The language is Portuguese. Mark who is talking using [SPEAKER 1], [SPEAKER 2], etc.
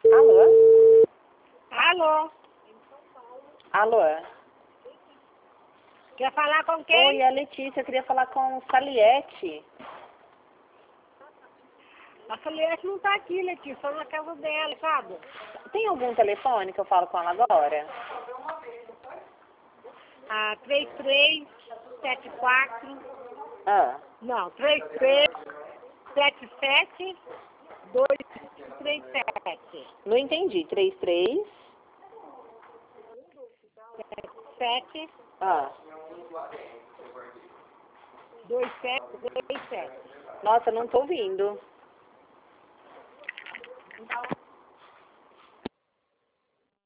[SPEAKER 1] Alô?
[SPEAKER 2] Alô?
[SPEAKER 1] Alô?
[SPEAKER 2] Quer falar com quem?
[SPEAKER 1] Oi, é a Letícia. Eu queria falar com Saliete.
[SPEAKER 2] A Juliette não tá aqui, Letícia, estou na casa dela, sabe?
[SPEAKER 1] Tem algum telefone que eu falo com ela agora?
[SPEAKER 2] Ah, 3374,
[SPEAKER 1] Ah,
[SPEAKER 2] não, 3377 237.
[SPEAKER 1] não entendi. 33?
[SPEAKER 2] 77
[SPEAKER 1] Ah.
[SPEAKER 2] 2727.
[SPEAKER 1] Nossa, não tô ouvindo.